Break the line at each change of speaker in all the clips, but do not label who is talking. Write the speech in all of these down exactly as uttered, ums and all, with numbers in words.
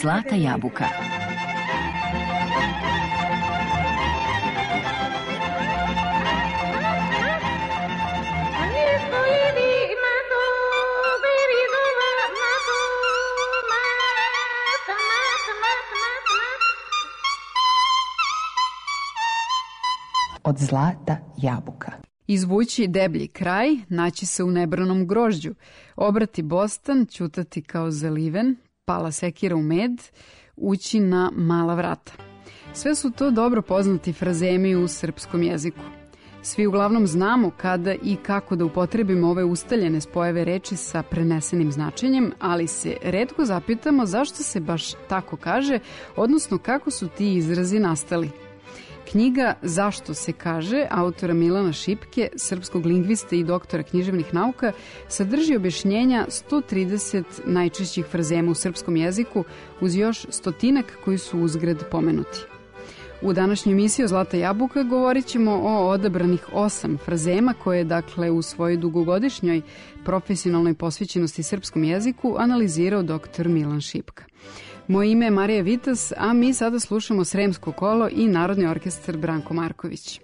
Zlata jabuka.
Od zlata jabuka.
Izvući deblji kraj, naći se u nebranom grožđu, obrati bostan, ćutati kao zaliven, pala sekira u med, ući na mala vrata. Sve su to dobro poznati frazemi u srpskom jeziku. Svi uglavnom znamo kada i kako da upotrebimo ove ustaljene spojeve reči sa prenesenim značenjem, ali se retko zapitamo zašto se baš tako kaže, odnosno kako su ti izrazi nastali. Knjiga Zašto se kaže, autora Milana Šipke, srpskog lingviste i doktora književnih nauka, sadrži objašnjenja sto trideset najčešćih frazema u srpskom jeziku uz još stotinak koji su uzgred pomenuti. U današnjoj emisiji o Zlata jabuka govorit ćemo o odabranih osam frazema koje, dakle, u svojoj dugogodišnjoj profesionalnoj posvećenosti srpskom jeziku analizirao doktor Milan Šipka. Moje ime je Marija Vitas, a mi sada slušamo Sremsko kolo i Narodni orkestar Branko Marković.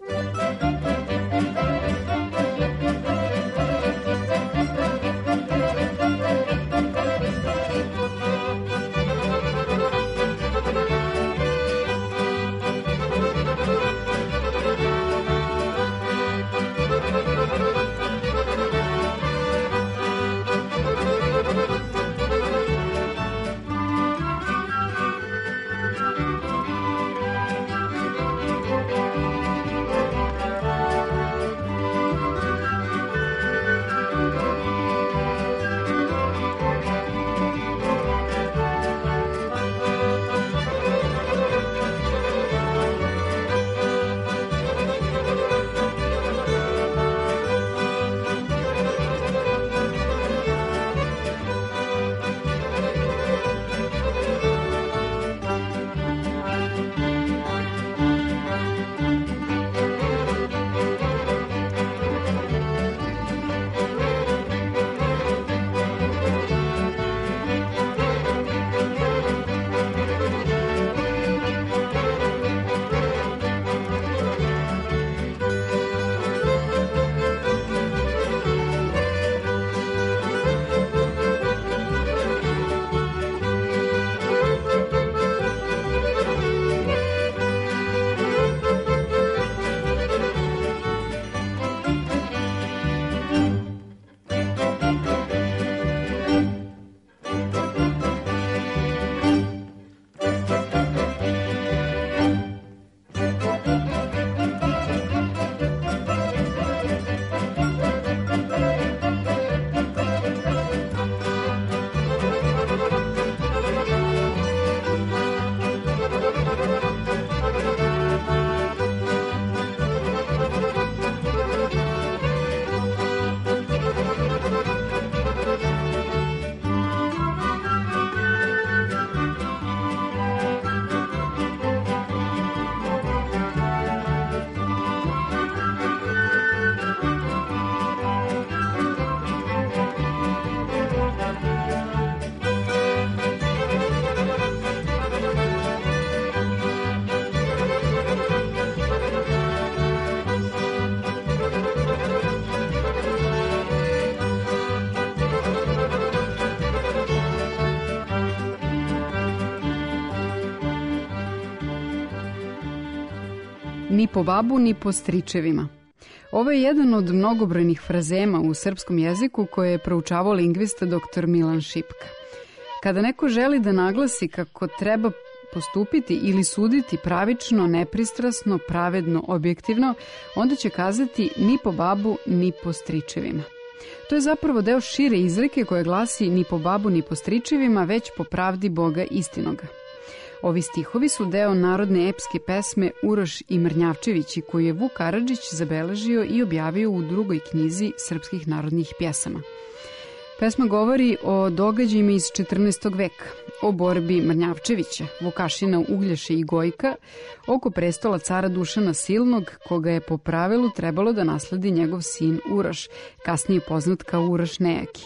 Ni po babu, ni po stričevima. Ovo je jedan od mnogobrojnih frazema u srpskom jeziku koje je proučavao lingvista doktor Milan Šipka. Kada neko želi da naglasi kako treba postupiti ili suditi pravično, nepristrasno, pravedno, objektivno, onda će kazati ni po babu, ni po stričevima. To je zapravo deo šire izreke koja glasi ni po babu, ni po stričevima, već po pravdi Boga istinoga. Ovi stihovi su deo narodne epske pesme Uroš i Mrnjavčevići, koju je Vuk Karadžić zabeležio i objavio u drugoj knjizi srpskih narodnih pjesama. Pesma govori o događajima iz četrnaestog veka, o borbi Mrnjavčevića, Vukašina Uglješe i Gojka, oko prestola cara Dušana Silnog, koga je po pravilu trebalo da nasledi njegov sin Uroš, kasnije poznat kao Uroš Nejaki.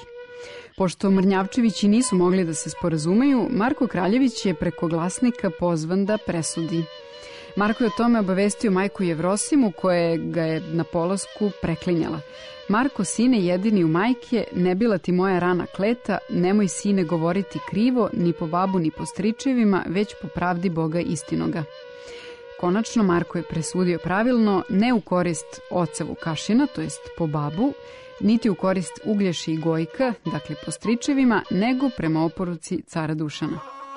Pošto Mrnjavčevići nisu mogli da se sporazumeju, Marko Kraljević je preko glasnika pozvan da presudi. Marko je o tome obavestio majku Jevrosimu, koja ga je na polasku preklinjala. Marko, sine jedini u majke, ne bila ti moja rana kleta, nemoj sine govoriti krivo, ni po babu ni po stričevima, već po pravdi Boga istinoga. Konačno, Marko je presudio pravilno, ne u korist oca Vukašina, to jest po babu, niti u korist Uglješi i Gojka, dakle po stričevima, nego prema oporuci cara Dušana.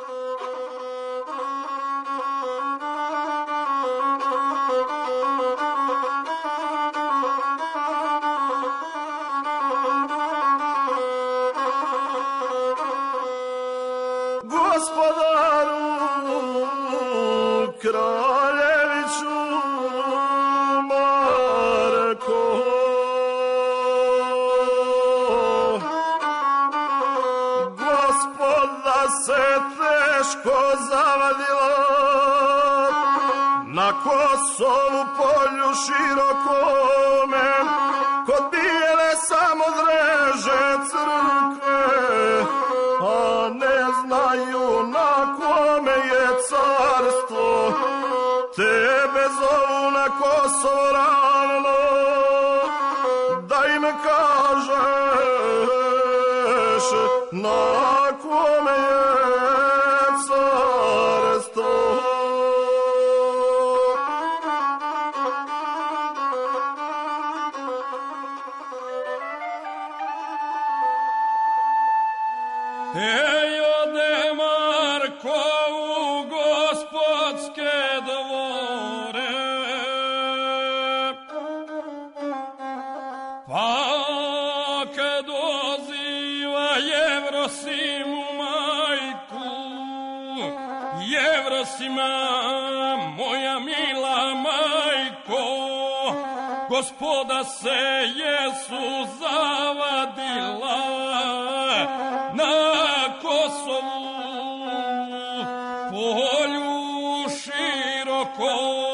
Kosovu polju širokome, kod bijele samo dreže crkve, a ne znaju na kome je carstvo. Tebe zovu na Kosovo rano, da im kažeš na kome je carstvo.
Ej, ode Marko u gospodske dvore, pa kad doziva Jevrosimu majku, Jevrosima, moja mila majko, gospoda se jesu zavadila na Kosovu polju širokome.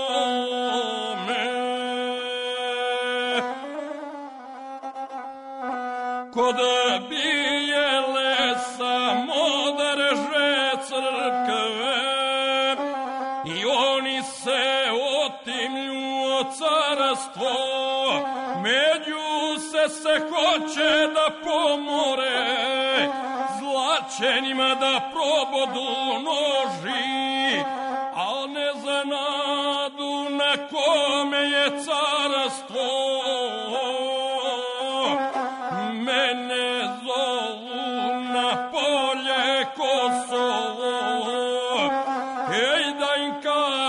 Kod bijele samo drže crkve i oni se otimlju carstvo, među se se hoće da pomore, zlačenima da probodu noži, al ne zanadu na kome je carstvo. Mene zovu na polje Kosovo, ej da im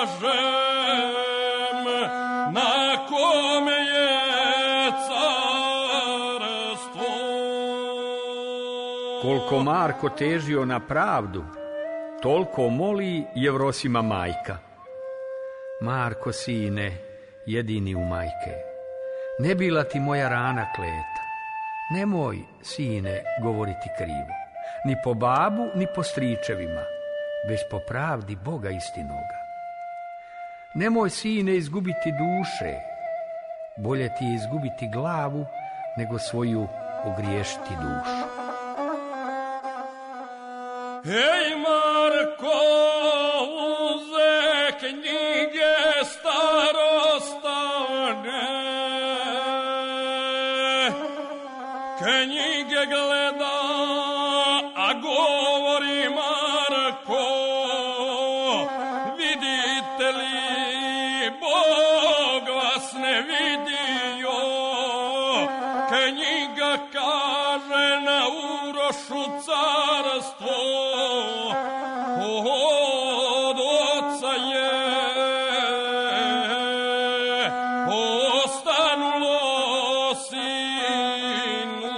kažem na kome je carstvo.
Koliko Marko težio na pravdu, toliko moli Jevrosima majka. Marko, sine, jedini u majke, ne bila ti moja rana kleta. Nemoj, sine, govoriti krivo, ni po babu, ni po stričevima, već po pravdi Boga istinoga. Nemoj, sine, izgubiti duše, bolje ti je izgubiti glavu, nego svoju ogriješiti dušu.
Ej, Marko, uze knjige starostavne, knjige gleda, a govori Marko, vidite li, Bog vas ne vidio, knjiga kaže na Urošu carstvo, od oca je ostanulo sinu.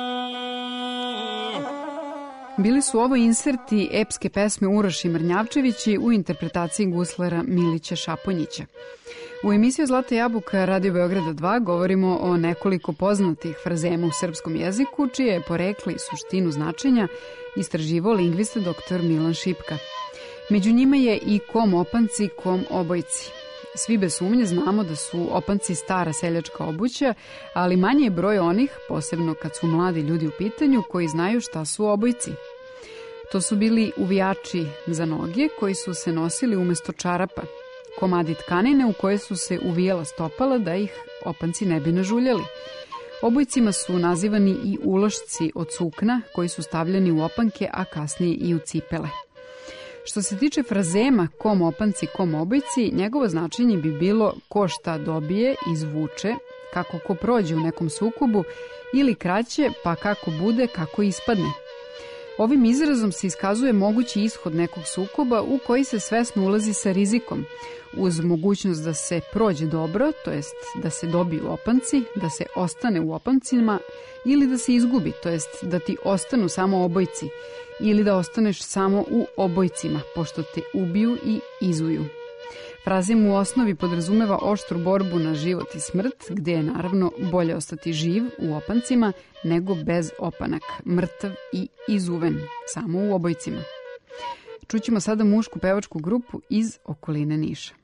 Bili su ovo inserti epske pesme Uroš i Mrnjavčevići u interpretaciji guslera Milića Šaponjića. U emisiji Zlata jabuka Radio Beograda dva govorimo o nekoliko poznatih frazema u srpskom jeziku, čije je porekli suštinu značenja istraživao lingvista doktor Milan Šipka. Među njima je i kom opanci, kom obojci. Svi bez sumnje znamo da su opanci stara seljačka obuća, ali manje je broj onih, posebno kad su mladi ljudi u pitanju, koji znaju šta su obojci. To su bili uvijači za noge koji su se nosili umesto čarapa, komadi tkanine u koje su se uvijala stopala da ih opanci ne bi nažuljali. Obojcima su nazivani i ulošci od sukna koji su stavljeni u opanke, a kasnije i u cipele. Što se tiče frazema kom opanci, kom obojci, njegovo značenje bi bilo ko šta dobije, izvuče, kako ko prođe u nekom sukobu, ili kraće, pa kako bude, kako ispadne. Ovim izrazom se iskazuje mogući ishod nekog sukoba u koji se svesno ulazi sa rizikom, uz mogućnost da se prođe dobro, to jest da se dobiju opanci, da se ostane u opancima, ili da se izgubi, to jest da ti ostanu samo obojci, ili da ostaneš samo u obojcima, pošto te ubiju i izuju. Frazem u osnovi podrazumeva oštru borbu na život i smrt, gde je naravno bolje ostati živ u opancima nego bez opanaka, mrtav i izuven, samo u obojcima. Čućemo sada mušku pevačku grupu iz okoline Niša.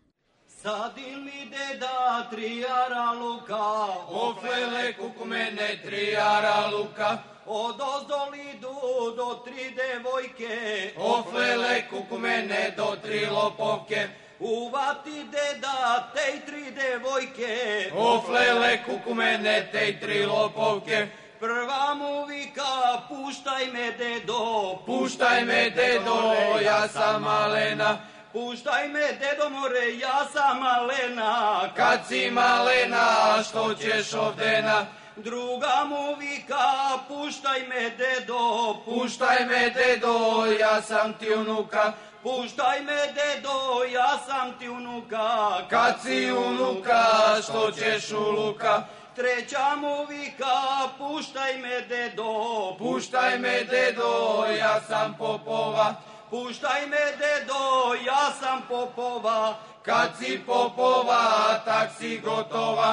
Sadili deda trijara luka,
Oflele kukumene trijara luka,
od ozdo idu do tri devojke,
Oflele kukumene do tri lopovke,
uvati deda tej tri devojke,
Oflele kukumene tej tri lopovke,
prva mu vika puštaj me dedo,
puštaj me dedo, ja sam malena,
puštaj me dedo more, ja sam malena,
kad si malena, što ćeš ovdena?
Druga mu vika puštaj me dedo,
puštaj me dedo, ja sam ti unuka,
puštaj me dedo, ja sam ti unuka,
kad si unuka, što ćeš u luka?
Treća mu vika puštaj me dedo,
puštaj me dedo, ja sam popova,
puštaj me dedo, ja sam popova,
kad si popova, tak si gotova.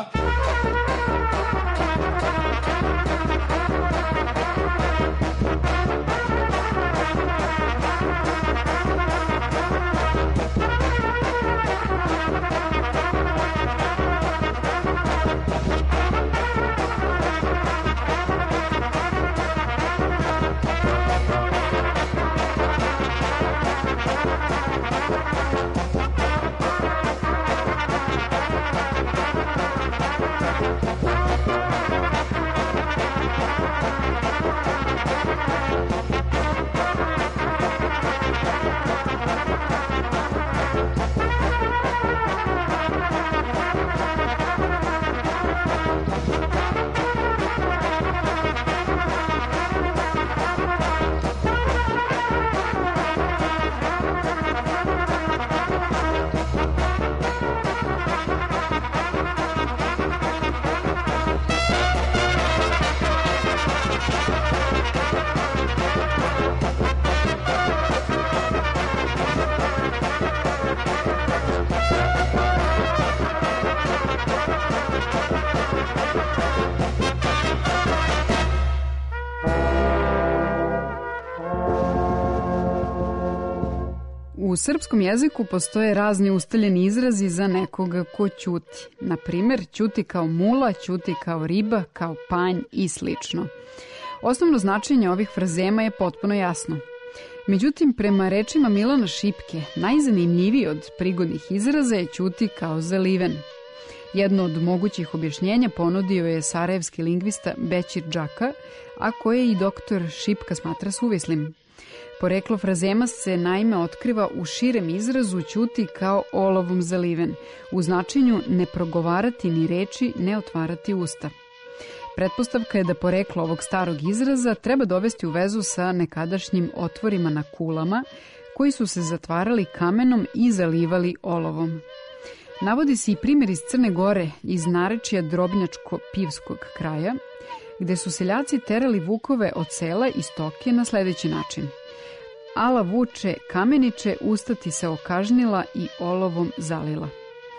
U srpskom jeziku postoje razni ustaljeni izrazi za nekoga ko ćuti. Na primjer, ćuti kao mula, ćuti kao riba, kao panj i slično. Osnovno značenje ovih frazema je potpuno jasno. Međutim, prema rečima Milana Šipke, najzanimljiviji od prigodnih izraza je ćuti kao zaliven. Jedno od mogućih objašnjenja ponudio je sarajevski lingvista Bećir Džaka, a koje i doktor Šipka smatra suvislim. Poreklo frazema se naime otkriva u širem izrazu ćuti kao olovom zaliven, u značenju ne progovarati ni reči, ne otvarati usta. Pretpostavka je da poreklo ovog starog izraza treba dovesti u vezu sa nekadašnjim otvorima na kulama, koji su se zatvarali kamenom i zalivali olovom. Navodi se i primjer iz Crne Gore, iz narečja Drobnjačko-Pivskog kraja, gde su seljaci terali vukove od sela i stoke na sledeći način. Ala vuče kameniče, ustati se okažnila i olovom zalila.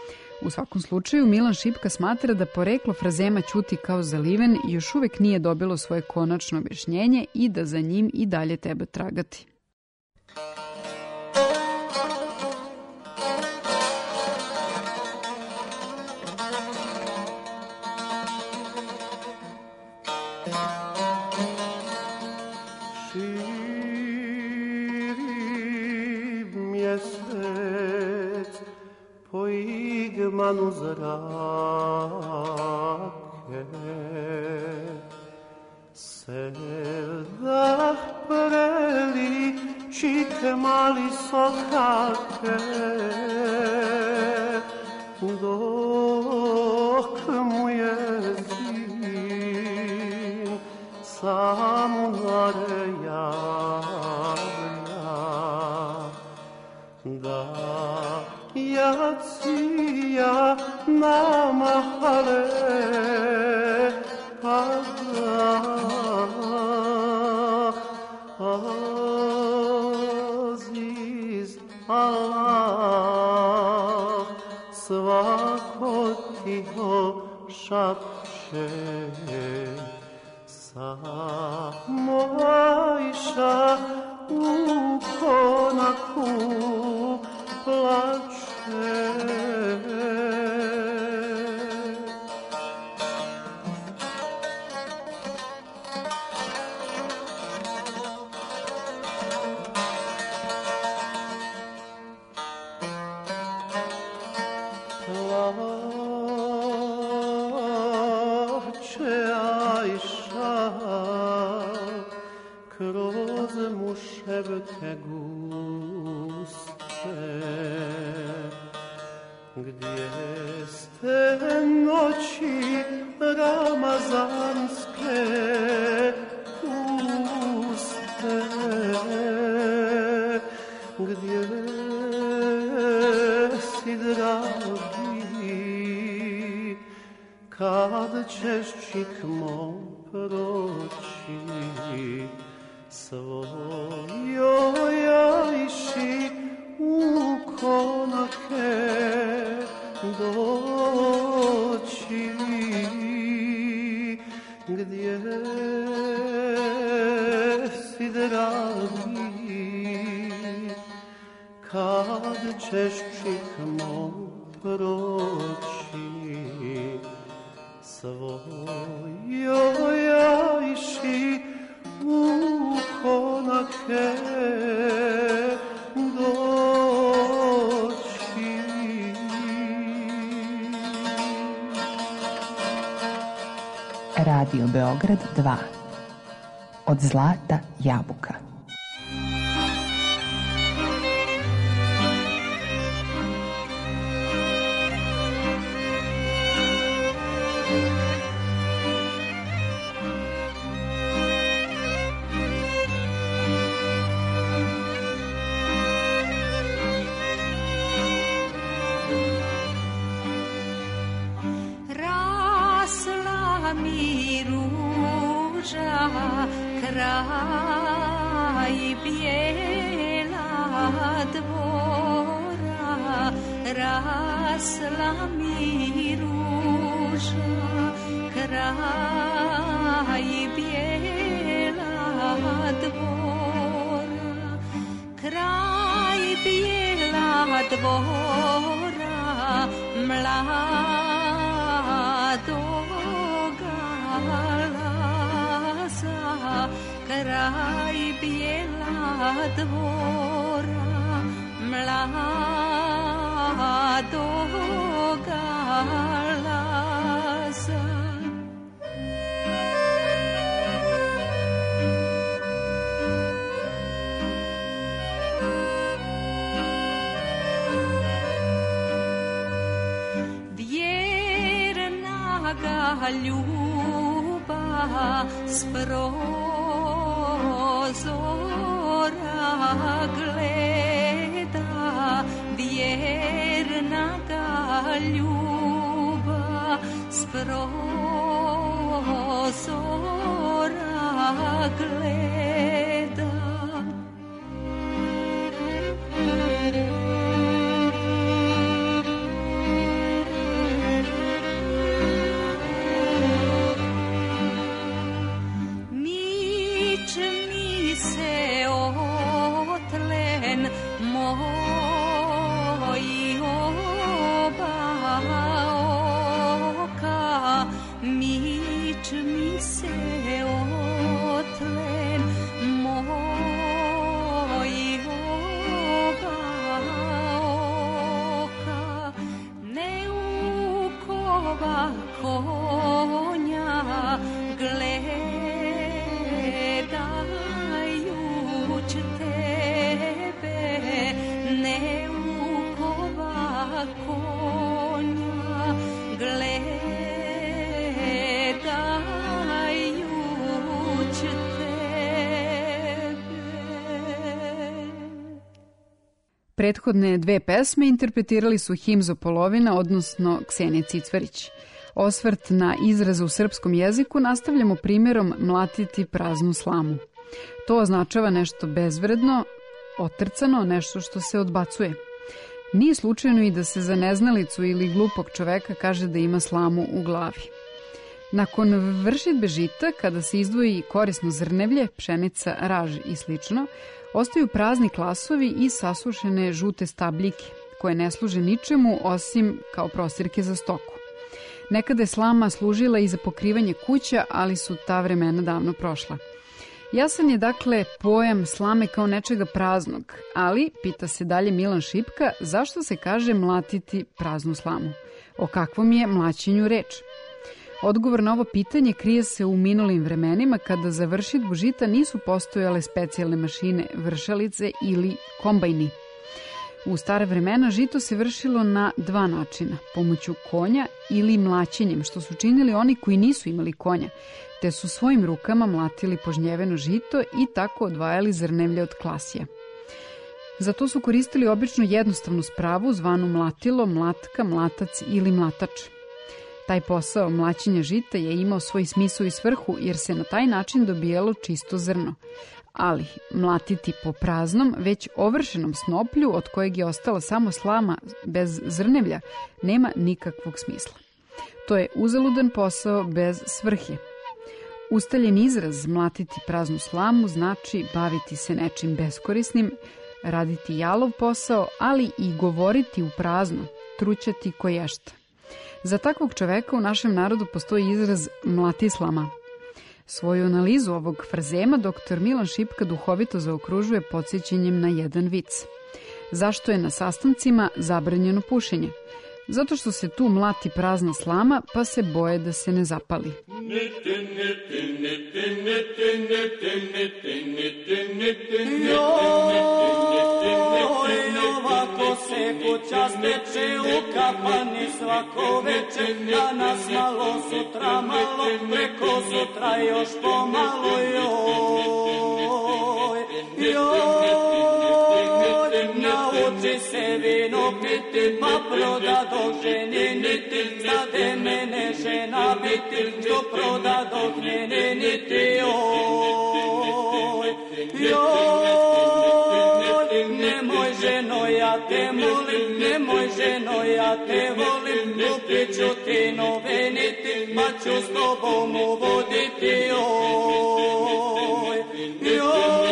U svakom slučaju, Milan Šipka smatra da poreklo frazema ćuti kao zaliven još uvek nije dobilo svoje konačno objašnjenje i da za njim i dalje treba tragati.
manu zrake, sevda preličite mali sokake, dok mu jezin samo nare javlja, da jacija namahale, Aziz Allah svako tiho šapće, samo Ajša u konaku plače. Šebke guste, gdje ste noći ramazanske puste, gdje si dragi, kad ćeš čikmo proći, svojoj Ajši u konake doći, gdje si dragi, kad ćeš čikmo proći, svojoj Ajši u konake doći.
Radio Beograd dva. Od zlata jabuka.
Kraj bijela dvora, rasla mi ruža. Kraj bijela dvora, kraj bijela dvora, mladoga laza. Kraj bijela dvora, mladoga laza. Vjerna ga ljubav spro zora gleda, vjerna ga ljubav s prozora gleda. Moji oba tebe, ne ukova konja, gledajuć tebe.
Prethodne dve pesme interpretirali su Himzo Polovina, odnosno Ksenija Cicvarić. Osvrt na izraze u srpskom jeziku nastavljamo primjerom mlatiti praznu slamu. To označava nešto bezvredno, otrcano, nešto što se odbacuje. Nije slučajno i da se za neznalicu ili glupog čoveka kaže da ima slamu u glavi. Nakon vršidbe žita, kada se izdvoji korisno zrnevlje, pšenica, raž i slično, ostaju prazni klasovi i sasušene žute stabljike, koje ne služe ničemu osim kao prostirke za stoku. Nekada je slama služila i za pokrivanje kuća, ali su ta vremena davno prošla. Jasan je dakle pojam slame kao nečega praznog, ali, pita se dalje Milan Šipka, zašto se kaže mlatiti praznu slamu? O kakvom je mlaćenju reč? Odgovor na ovo pitanje krije se u minulim vremenima kada za vršidbu žita nisu postojale specijalne mašine, vršalice ili kombajni. U stare vremena žito se vršilo na dva načina, pomoću konja ili mlaćenjem, što su činili oni koji nisu imali konja, te su svojim rukama mlatili požnjeveno žito i tako odvajali zrnevlje od klasija. Za to su koristili obično jednostavnu spravu zvanu mlatilo, mlatka, mlatac ili mlatač. Taj posao mlaćenja žita je imao svoj smisao i svrhu jer se na taj način dobijalo čisto zrno. Ali mlatiti po praznom, već ovršenom snoplju od kojeg je ostala samo slama bez zrnevlja, nema nikakvog smisla. To je uzaludan posao bez svrhe. Ustaljen izraz mlatiti praznu slamu znači baviti se nečim beskorisnim, raditi jalov posao, ali i govoriti u prazno, trućati koješta. Za takvog čoveka u našem narodu postoji izraz mlatislama. Svoju analizu ovog frazema doktor Milan Šipka duhovito zaokružuje podsjećanjem na jedan vic. Zašto je na sastancima zabranjeno pušenje? Zato što se tu mlati prazna slama, pa se boje da se ne zapali.
Joj, ovako se kuća steče u kafani svako večer, danas malo, sutra malo, preko sutra još pomalo, joj, joj. Nauči se vino piti, pa proda dok ženi niti, zade mene žena biti, što proda dok njene niti, joj, joj, nemoj ženo, ja te molim, nemoj ženo, ja te volim, kupit ću ti nove niti, pa ću s tobom uvoditi, joj, joj.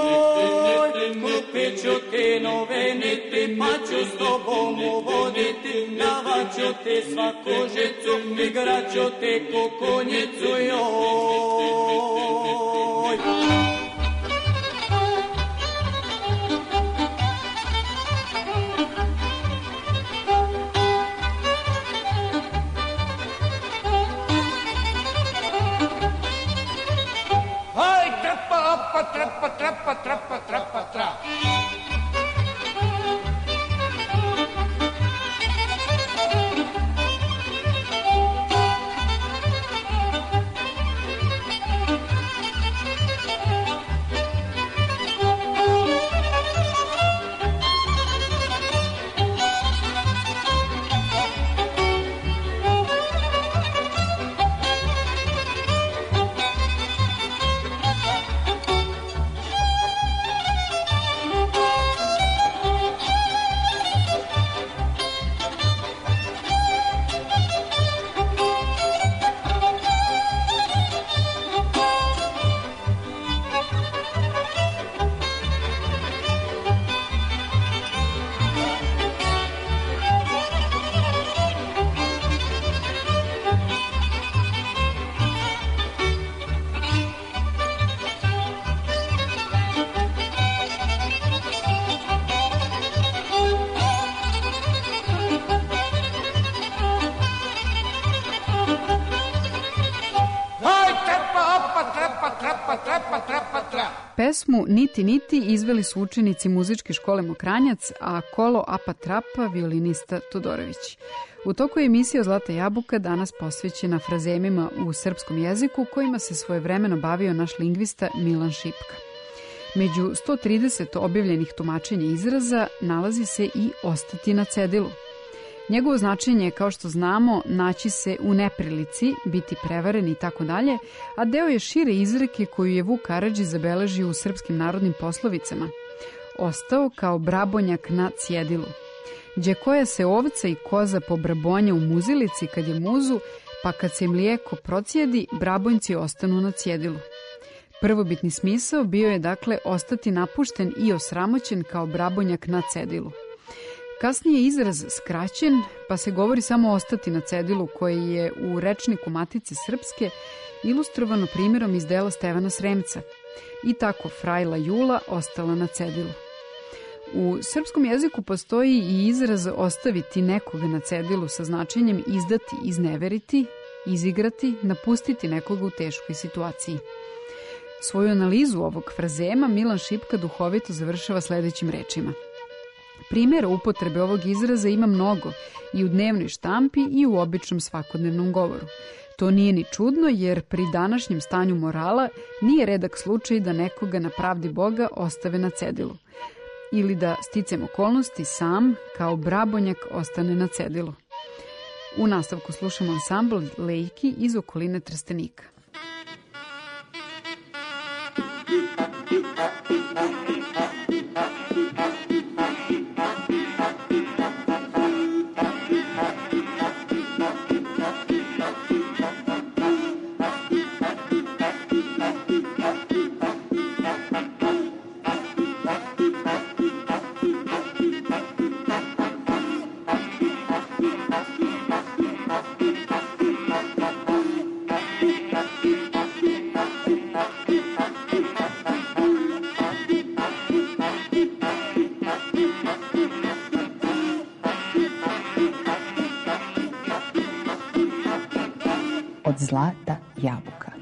Kupit ću ti nove niti, pa ću s tobom uvoditi, davat ću ti svaku žicu, igrat ću ti kukunjicu, joj.
Haj, trapa, opa, trapa, trapa, trapa, trapa, trapa.
Pesmu Niti Niti izveli su učenici muzičke škole Mokranjac, a kolo Apa Trapa violinista Todorović. U toku je emisija Zlata jabuka danas posvećena frazemima u srpskom jeziku kojima se svojevremeno bavio naš lingvista Milan Šipka. Među sto trideset objavljenih tumačenja izraza nalazi se i ostati na cedilu. Njegovo značenje je, kao što znamo, naći se u neprilici, biti prevaren i tako dalje, a deo je šire izreke koju je Vuk Karadžić zabeležio u srpskim narodnim poslovicama. Ostao kao brabonjak na cjedilu. Gdje koja se ovca i koza pobrabonja u muzilici kad je muzu, pa kad se mlijeko procijedi, brabonjci ostanu na cjedilu. Prvobitni smisao bio je dakle ostati napušten i osramoćen kao brabonjak na cedilu. Kasnije je izraz skraćen, pa se govori samo ostati na cedilu, koji je u rečniku Matice Srpske ilustrovano primjerom iz dela Stevana Sremca. I tako frajla Jula ostala na cedilu. U srpskom jeziku postoji i izraz ostaviti nekoga na cedilu sa značenjem izdati, izneveriti, izigrati, napustiti nekoga u teškoj situaciji. Svoju analizu ovog frazema Milan Šipka duhovito završava sledećim rečima. Primjera upotrebe ovog izraza ima mnogo i u dnevnoj štampi i u običnom svakodnevnom govoru. To nije ni čudno jer pri današnjem stanju morala nije redak slučaj da nekoga na pravdi Boga ostave na cedilu. Ili da sticam okolnosti sam kao brabonjak ostane na cedilu. U nastavku slušamo ansambl Lejki iz okoline Trstenika.
Od zlata jabuka.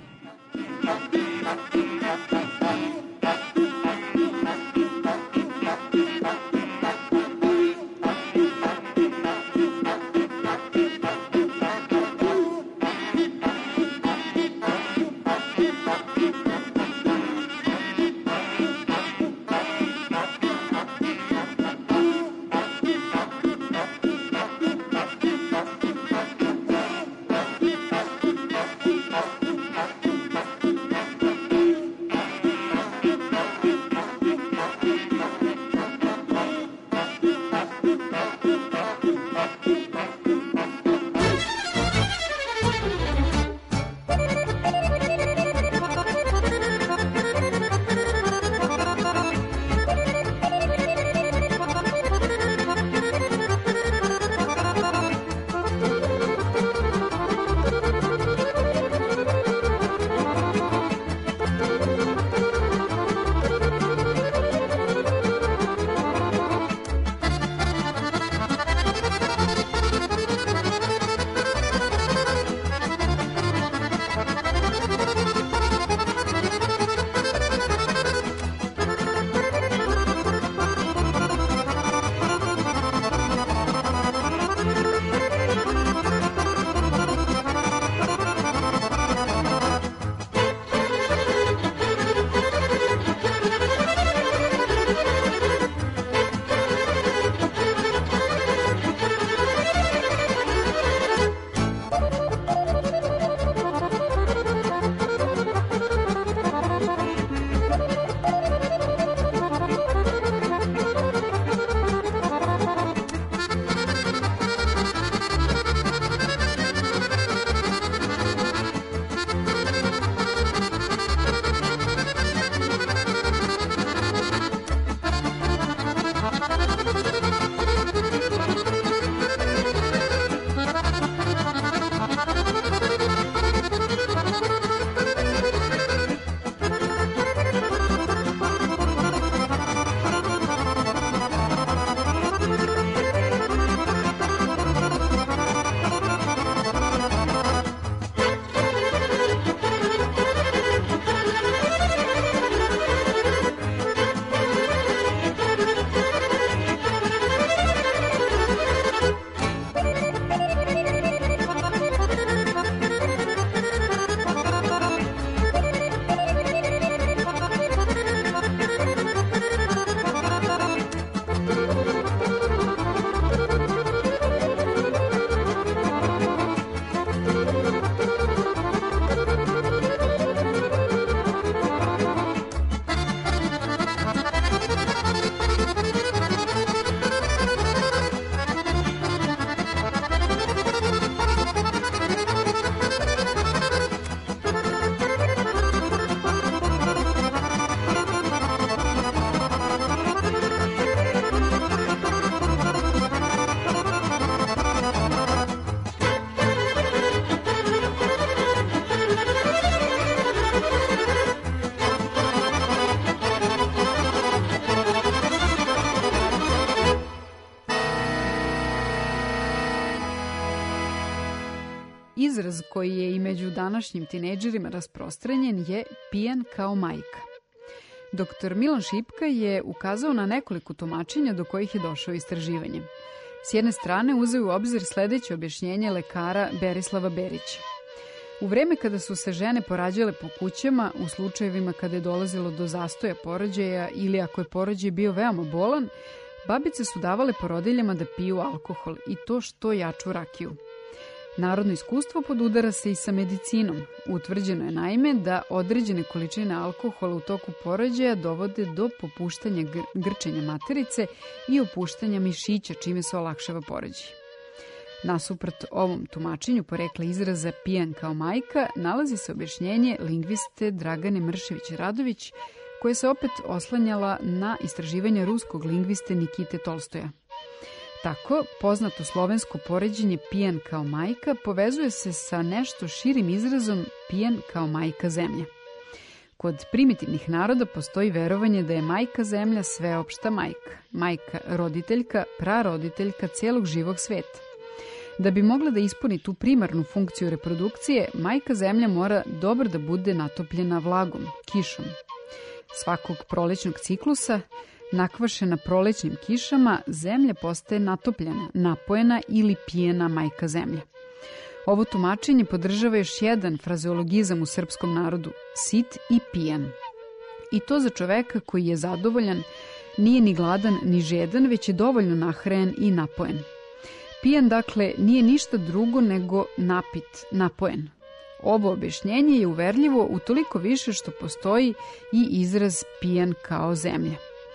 izraz koji je i među današnjim tinejdžerima rasprostranjen je pijan kao majka. Doktor Milan Šipka je ukazao na nekoliko tumačenja do kojih je došao istraživanjem. S jedne strane uzeo u obzir sledeće objašnjenje lekara Berislava Berića. U vreme kada su se žene porađale po kućama, u slučajevima kada je dolazilo do zastoja porođaja ili ako je porođaj bio veoma bolan, babice su davale porodiljama da piju alkohol i to što jaču rakiju. Narodno iskustvo podudara se i sa medicinom. Utvrđeno je naime da određene količine alkohola u toku porođaja dovode do popuštanja gr grčenja materice i opuštanja mišića, čime se olakšava porođaj. Nasuprot ovom tumačenju porekla izraza pijan kao majka nalazi se objašnjenje lingviste Dragane Mršević-Radović, koja se opet oslanjala na istraživanje ruskog lingviste Nikite Tolstoja. Tako, poznato slovensko poređenje pijan kao majka povezuje se sa nešto širim izrazom pijan kao majka zemlja. Kod primitivnih naroda postoji verovanje da je majka zemlja sveopšta majka, majka roditeljka, praroditeljka celog živog sveta. Da bi mogla da ispuni tu primarnu funkciju reprodukcije, majka zemlja mora dobro da bude natopljena vlagom, kišom. Svakog prolećnog ciklusa, nakvašena prolećnim kišama, zemlja postaje natopljena, napojena ili pijena majka zemlja. Ovo tumačenje podržava još jedan frazeologizam u srpskom narodu, sit i pijan. I to za čoveka koji je zadovoljan, nije ni gladan ni žedan, već je dovoljno nahrajan i napojen. Pijan, dakle, nije ništa drugo nego napit, napojen. Ovo objašnjenje je uverljivo utoliko više što postoji i izraz pijan kao zemlja.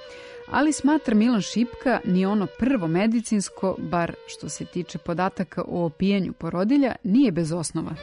Ali smatra Milan Šipka ni ono prvo medicinsko, bar što se tiče podataka o opijanju porodilja, nije bez osnova.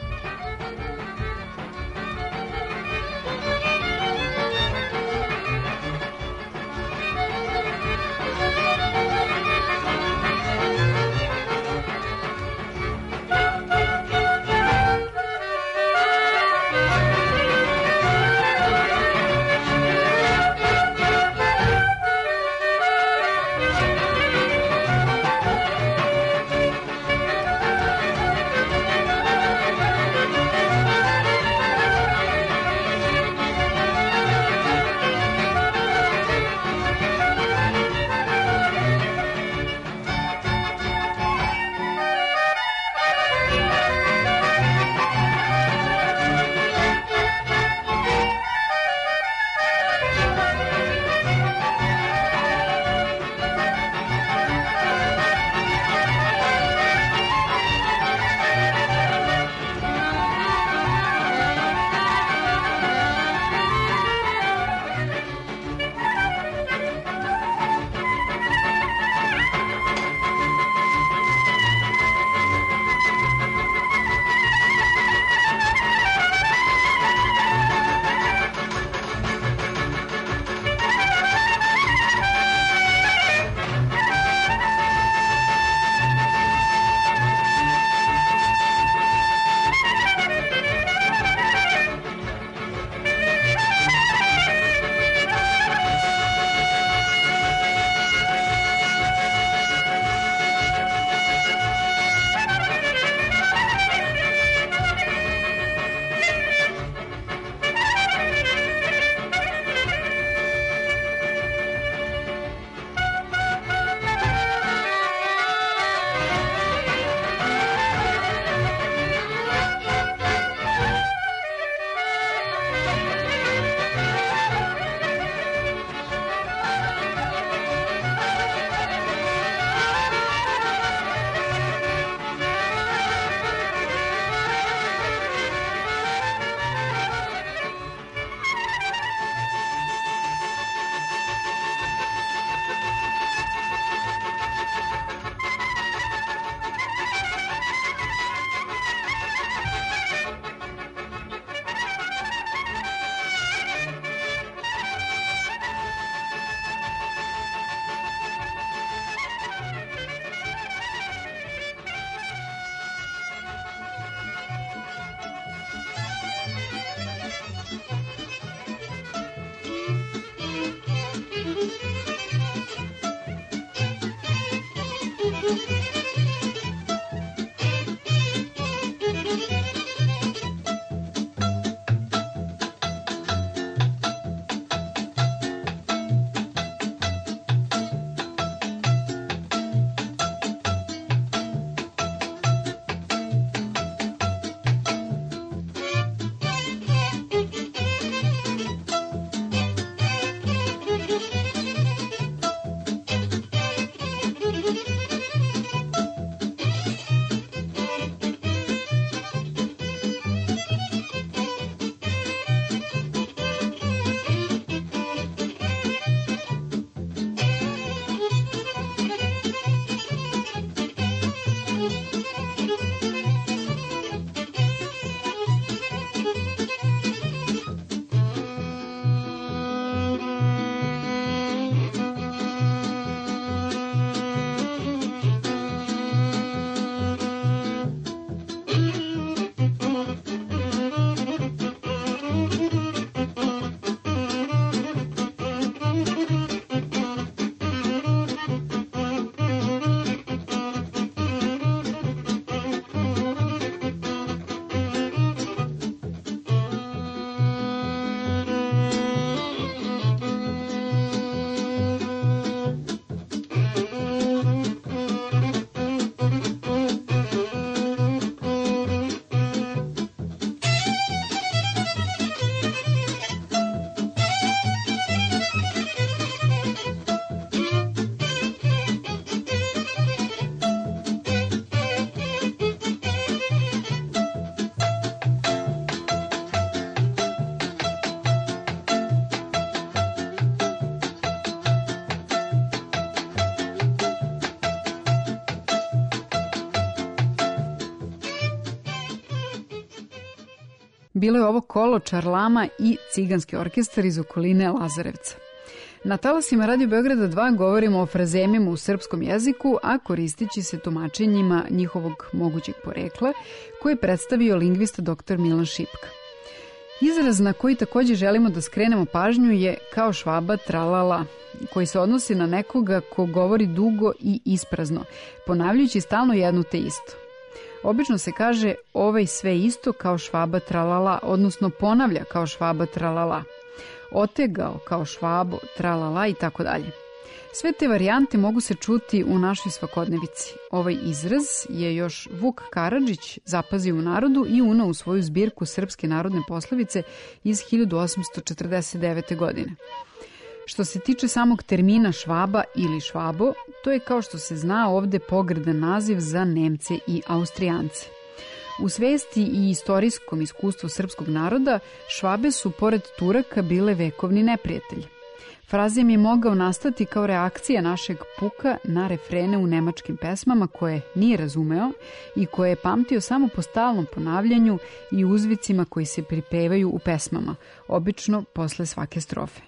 Bilo je ovo kolo, čarlama i ciganski orkestar iz okoline Lazarevca. Na talasima Radio Beograda dva govorimo o frazemima u srpskom jeziku, a koristići se tumačenjima njihovog mogućeg porekla, koje je predstavio lingvista doktor Milan Šipka. Izraz na koji također želimo da skrenemo pažnju je kao švaba tralala, koji se odnosi na nekoga ko govori dugo i isprazno, ponavljajući stalno jedno te isto. Obično se kaže ovaj sve isto kao švaba tralala, odnosno ponavlja kao švaba tralala, otegao kao švabo tralala i tako dalje. Sve te varijante mogu se čuti u našoj svakodnevici. Ovaj izraz je još Vuk Karadžić zapazio u narodu i uneo u svoju zbirku Srpske narodne poslovice iz hiljadu osamsto četrdeset devete. godine. Što se tiče samog termina švaba ili švabo, to je kao što se zna ovde pogrdan naziv za Nemce i Austrijance. U svesti i istorijskom iskustvu srpskog naroda švabe su pored Turaka bile vekovni neprijatelji. Frazem je mogao nastati kao reakcija našeg puka na refrene u nemačkim pesmama koje nije razumeo i koje je pamtio samo po stalnom ponavljanju i uzvicima koji se pripevaju u pesmama, obično posle svake strofe.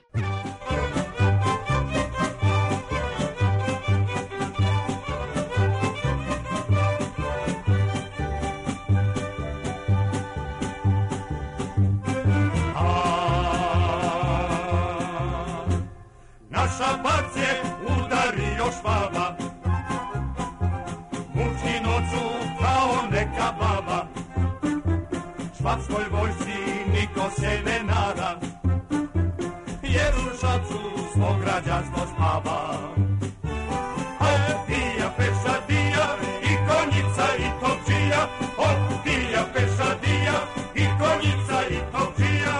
Šabac je udario švaba, muči noću kao neka baba. Švabskoj vojsci niko se ne nada, jer u Šapcu svo građanstvo spava. Hop, dija, peša, dija, i konjica i topčija. Hop, dija, peša, dija, i konjica i topčija.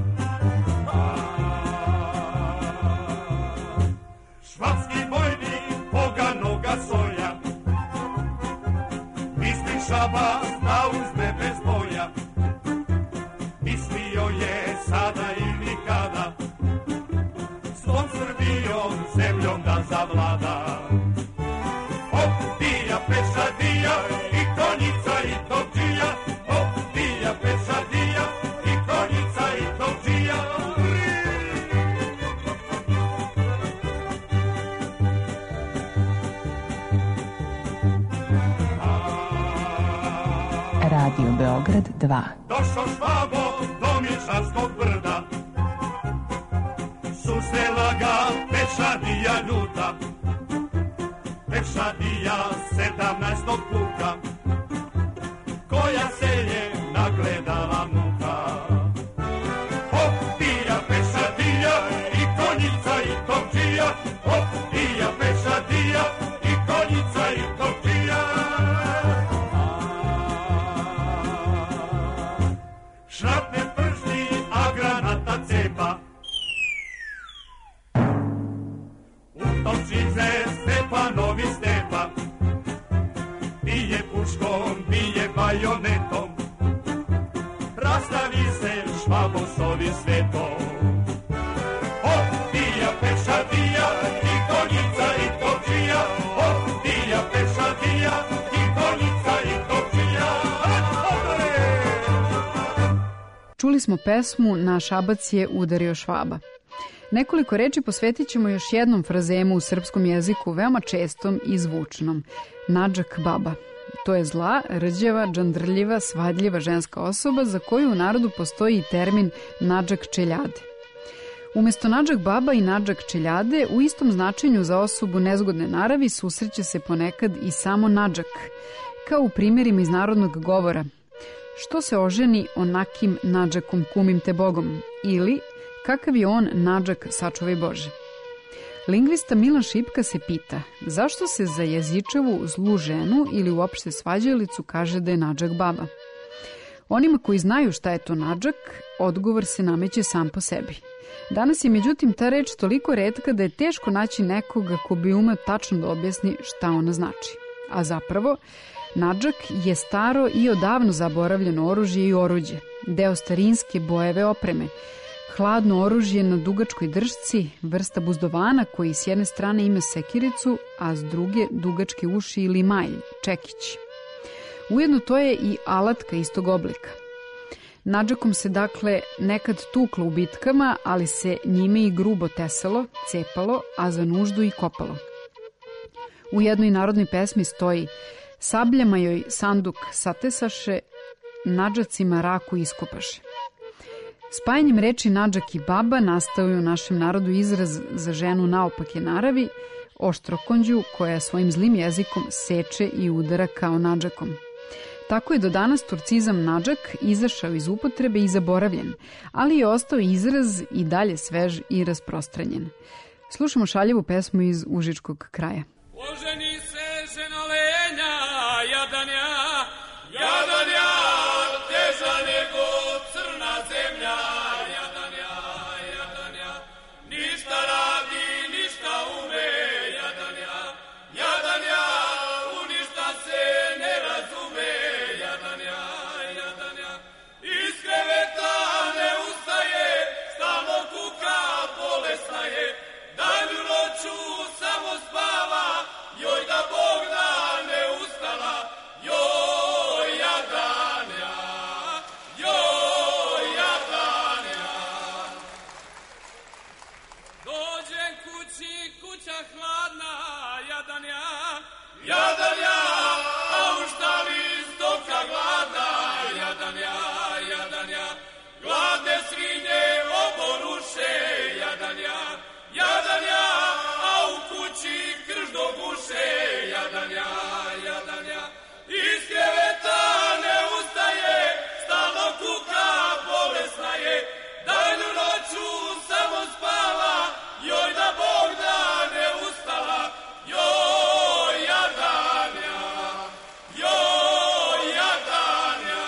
Švabski bojnik poganoga soja, misli Šaba da uzme bez boja. Mislio je sada i nikada svom Srbijom zemljom da zavlada. Hop, dija, peša, dija, i konjica i topčija. Hop, dija, peša, dija, i konjica i topčija.
Radio Beograd dva.
Došao Švabo do Milšanskog brda, susrela ga pešadija ljuta. Pešadija sedamnaestog puka, koja se je nagledala muka. Hop, dija, pešadija, i konjica i topčija. Hop, dija, pešadija, i konjica i topčija. Šrapne pršti, a granata cepa. Utočice Stepanovi Stepa, bije puškom, bije bajonetom. Rastavi se Švabo s ovim svetom. Hop, dija, peša, dija, i konjica i topčija. Hop, dija, peša, dija, i konjica i topčija.
Čuli smo pesmu Na šabac je udario švaba. Nekoliko reči posvetit ćemo još jednom frazemu u srpskom jeziku, veoma čestom i zvučnom. Nadžak baba. To je zla, rđeva, džandrljiva, svadljiva ženska osoba za koju u narodu postoji i termin nadžak čeljade. Umesto nadžak baba i nadžak čeljade, u istom značenju za osobu nezgodne naravi susreće se ponekad i samo nadžak, kao u primjerima iz narodnog govora. Što se oženi onakim nadžakom kumim te bogom, ili kakav je on nadžak sačuvaj Bože. Lingvista Milan Šipka se pita zašto se za jezičevu zlu ženu ili uopšte svađalicu kaže da je nadžak baba. Onima koji znaju šta je to nadžak, odgovor se nameće sam po sebi. Danas je međutim ta reč toliko retka da je teško naći nekoga ko bi umeo tačno da objasni šta ona znači. A zapravo, nadžak je staro i odavno zaboravljeno oružje i oruđe, deo starinske bojeve opreme, hladno oružje na dugačkoj držci, vrsta buzdovana koji s jedne strane ima sekiricu, a s druge dugačke uši ili malj, čekić. Ujedno to je i alatka istog oblika. Nadžakom se dakle nekad tuklo u bitkama, ali se njime i grubo tesalo, cepalo, a za nuždu i kopalo. U jednoj narodnoj pesmi stoji: sabljama joj sanduk satesaše, nadžacima raku iskopaše. Spajanjem reči nadžak i baba nastao je u našem narodu izraz za ženu naopake naravi, oštrokonđu koja svojim zlim jezikom seče i udara kao nadžakom. Tako je do danas turcizam nadžak izašao iz upotrebe i zaboravljen, ali je ostao izraz i dalje svež i rasprostranjen. Slušamo šaljivu pesmu iz užičkog kraja.
Oženi se žena lenja, jadanja, jadanja, teža nego crna zemlja, jadanja, jadanja, ništa radi, ništa ume, jadanja, jadanja, u ništa se ne razume, jadanja, jadanja, iz kreveta ne ustaje, stalno kuka, bolesna je, danju noću samo spava, joj da Bog da ne ustala, joj jadanja, joj jadanja. Dođem kući, kuća hladna, jadanja, jadanja, a u štali stoka gladna, jadanja, jadanja, gladne svinje oboruše, jadanja, jadanja, a u kući krš do guše, jadanja, jadanja, iz kreveta ne ustaje, stalno kuka, bolesna je, danju noću samo spava, joj da Bog da ne ustala, joj jadanja, joj jadanja.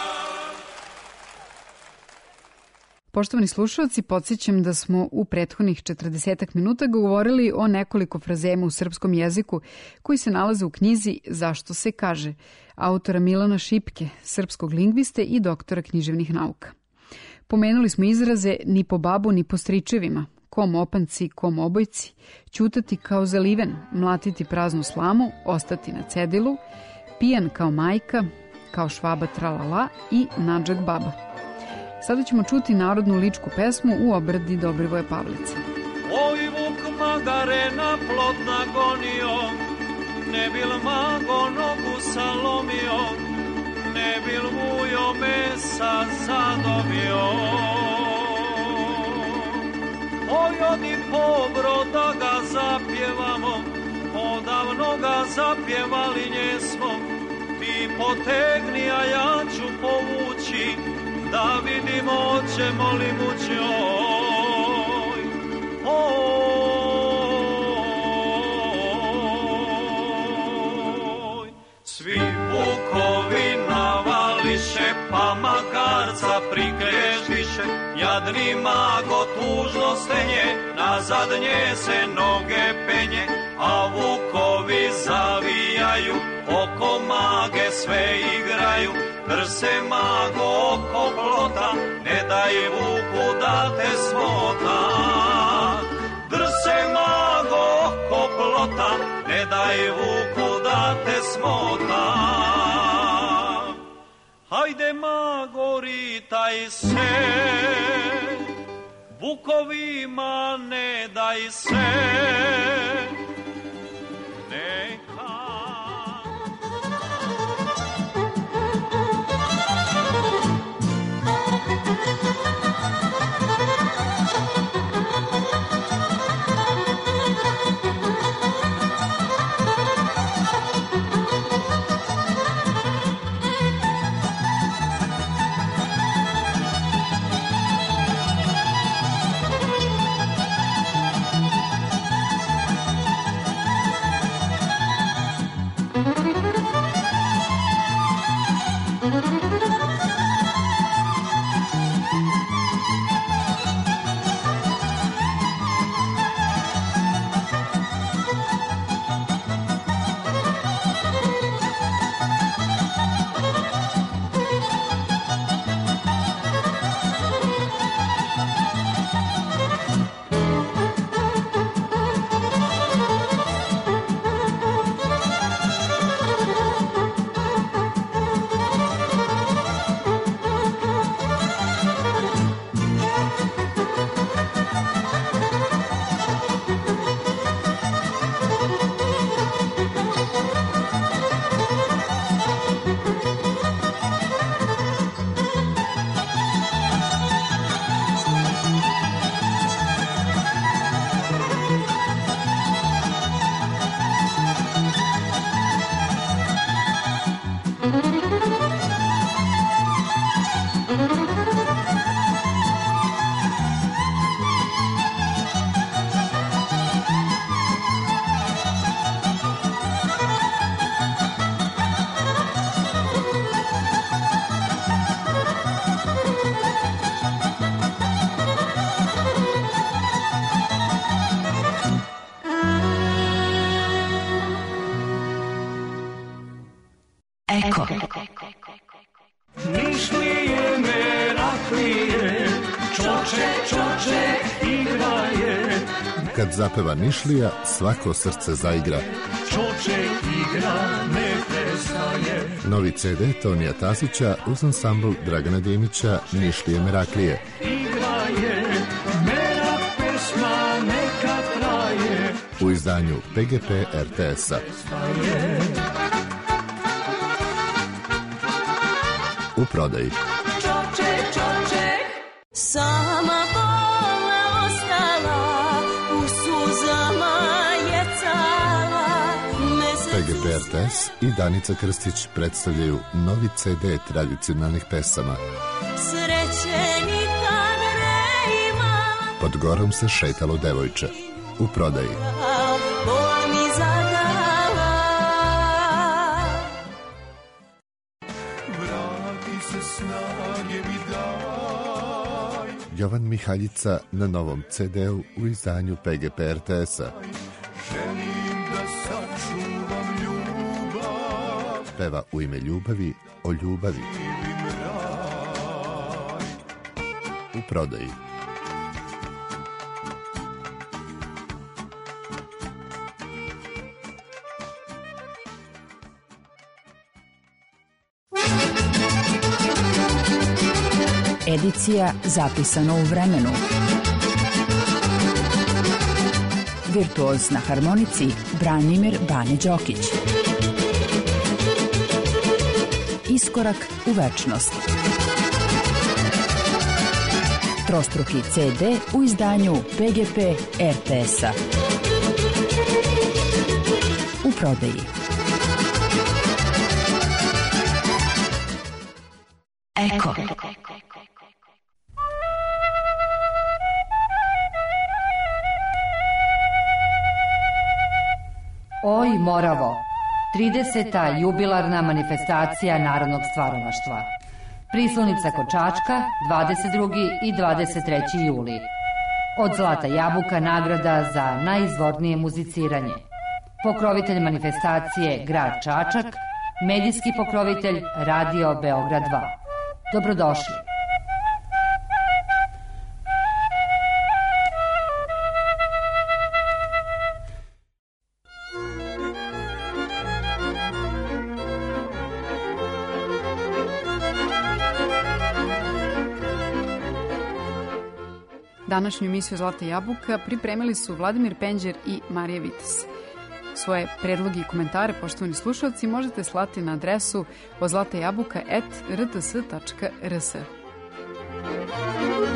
Poštovani slušalci, podsjećam da smo u prethodnih četrdesetak minuta govorili o nekoliko frazema u srpskom jeziku koji se nalaze u knjizi Zašto se kaže, autora Milana Šipke, srpskog lingviste i doktora književnih nauka. Pomenuli smo izraze ni po babu ni po stričevima, kom opanci, kom obojci, ćutati kao zaliven, mlatiti praznu slamu, ostati na cedilu, pijan kao majka, kao švaba tralala i nadžak baba. Sada ćemo čuti narodnu ličku pesmu u obradi Dobrivoja Pavlice.
Oj vuk magarena plot nagonio, ne bil mago nogu salomio, ne bil vujo mesa zadobio. Oj odi pobro da ga zapjevamo, odavno ga zapjevali njesmo, ti potegni, a ja ću povući, da vidimo oćemo li mući. Oj, oj, svi vukovi navališe, pa magarca prikrežiše, jadni mago tužno stenje, nazad nje se noge penje, a vukovi zavijaju, oko mage sve igraju, drse mago oko plota, ne daj vuku da te smota. Drse mago oko plota, ne daj vuku da te smota. Hajde mago ritaj se, vukovima ne daj se.
Eko.
Nišlije Meraklije, čoče, čoče, igraje.
Kad zapeva Nišlija, svako srce zaigra.
Čoče igra, ne prestaje.
Novi ce de Tonija Tasića uz ansambl Dragana Dimića, Nišlije Meraklije.
Igraje, mera pesma neka traje.
U izdanju pe ge pe er te es-a. U prodaji.
Čoče, čoče, sama bola ostala, u suzama je cala.
pe ge pe er te es i Danica Krstić predstavljaju novi ce de tradicionalnih pesama.
Sreće nikad ne imala.
Pod gorom se šetalo devojče. U prodaji.
Bol mi zadala.
Vrati se snage mi daj.
Jovan Mihaljica na novom ce de-u u izdanju pe ge pe er te es-a.
Želim da sačuvam ljubav.
Peva u ime ljubavi o ljubavi. U prodaji.
Edicija zapisana u vremenu. Virtuoz na harmonici Branimir Bane Đokić. Iskorak u večnost. Trostruki ce de u izdanju pe ge pe er te es-a. U prodaji. Eko.
Oj, Moravo, trideseta jubilarna manifestacija narodnog stvaralaštva. Prislonica kod Čačka, dvadeset drugi i dvadeset treći juli. Od Zlata jabuka nagrada za najizvornije muziciranje. Pokrovitelj manifestacije Grad Čačak, medijski pokrovitelj Radio Beograd dva. Dobrodošli.
Današnju emisiju Zlata jabuka pripremili su Vladimir Penđer i Marija Vitas. Svoje predloge i komentare, poštovani slušalci, možete slati na adresu ozlatajabuka at er te es tačka er es.